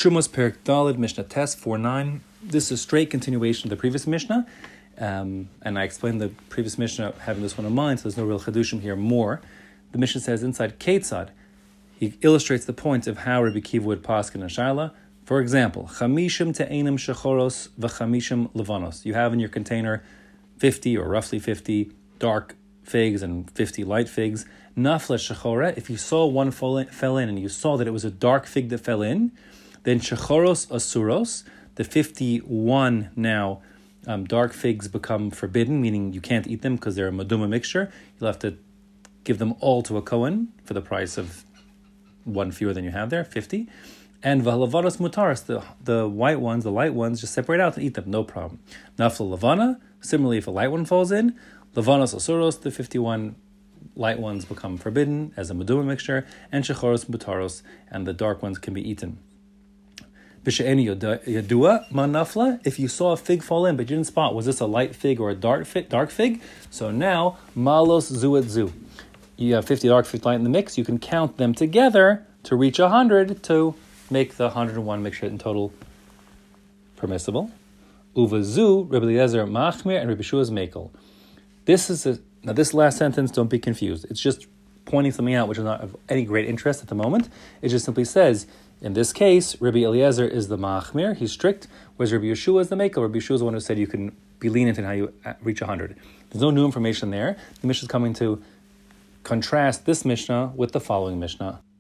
Trumos Perek Daled Mishnah Tes 4.9. This is a straight continuation of the previous Mishnah, and I explained the previous Mishnah having this one in mind, so there's no real Chadushim here more. The Mishnah says inside Ketzad, he illustrates the point of how Rabbi Kiva would paskin and Shaila. For example, Chamishim te'enim shechoros v'chamishim levanos. You have in your container 50 or roughly 50 dark figs and 50 light figs. Nafla shechora, if you saw one fell in and you saw that it was a dark fig that fell in, then shechoros asuros, the 51 now dark figs become forbidden, meaning you can't eat them because they're a maduma mixture. You'll have to give them all to a Kohen for the price of one fewer than you have there, 50. And v'halavanos mutaris, the white ones, the light ones, just separate out and eat them, no problem. Nafla lavana, similarly, if a light one falls in, lavanos asuros, the 51 light ones become forbidden as a maduma mixture, and shechoros mutaros, and the dark ones can be eaten. B'she'eni yadua ma nafla, if you saw a fig fall in but you didn't spot, was this a light fig or a dark fig? So now, malos zuet zu. You have 50 dark, 50 light in the mix, you can count them together to reach 100 to make the 101 mixture in total permissible. Uvazu, Rabbi Eliezer machmir, and Rabbi Shua's mekel. Now this last sentence, don't be confused. It's just pointing something out which is not of any great interest at the moment. It just simply says, in this case, Rabbi Eliezer is the machmir, he's strict, whereas Rabbi Yeshua is the mekel. Rabbi Yeshua is the one who said you can be lenient in how you reach 100. There's no new information there. The Mishnah is coming to contrast this Mishnah with the following Mishnah.